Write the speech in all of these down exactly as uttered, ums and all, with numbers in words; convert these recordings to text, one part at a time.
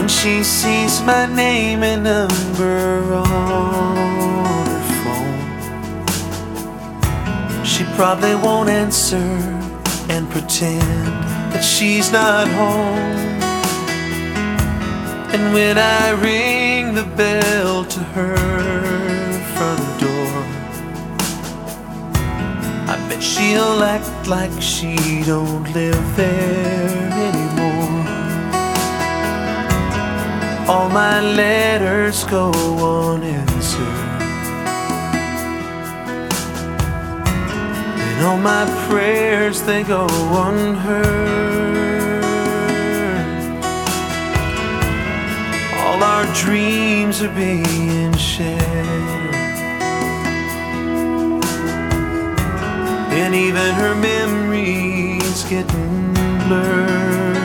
When she sees my name and number on her phone, she probably won't answer and pretend that she's not home. And when I ring the bell to her front door, I bet she'll act like she don't live there anymore. All my letters go unanswered, and all my prayers, they go unheard. All our dreams are being shattered, and even her memories getting blurred.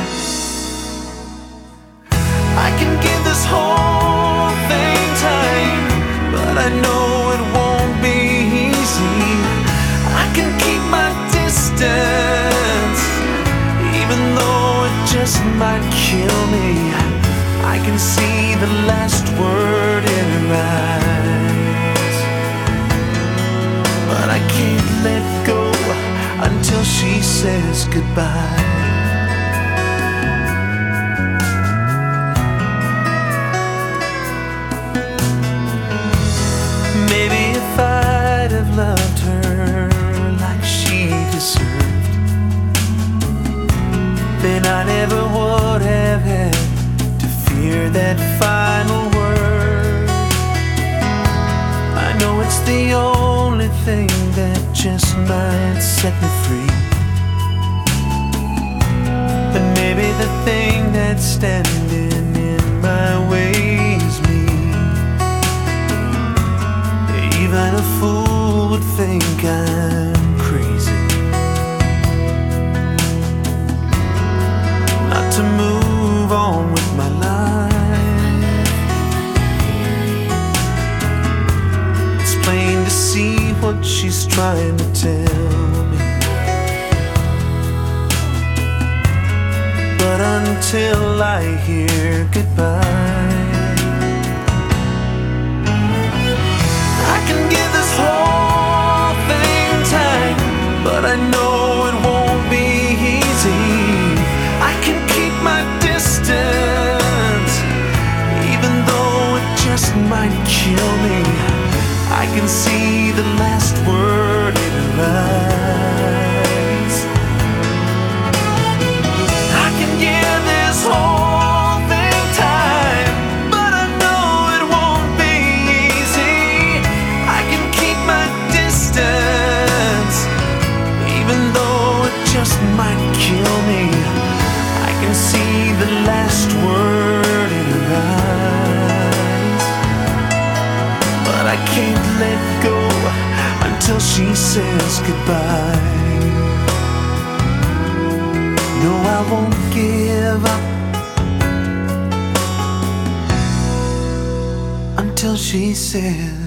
I can give this whole thing time, but I know it won't be easy. I can keep my distance, even though it just might kill me. I can see the last word in her eyes, but I can't let go until she says goodbye. Maybe if I'd have loved her like she deserved, then I never would have had to fear that final word. I know it's the only thing that just might set me free, but maybe the thing that's standing in my way is me. Even a fool would think I'm crazy not to move on with my life. It's plain to see what she's trying to tell me, but until I hear goodbye, I can give this whole thing time, but I know it won't be easy. I can keep my distance, even though it just might kill me. I can see the last word in her eyes. I can give this whole thing time, but I know it won't be easy. I can keep my distance, even though it just might kill me. I can see the last word in her eyes, but I can't let go until she says goodbye. No, I won't give up until she says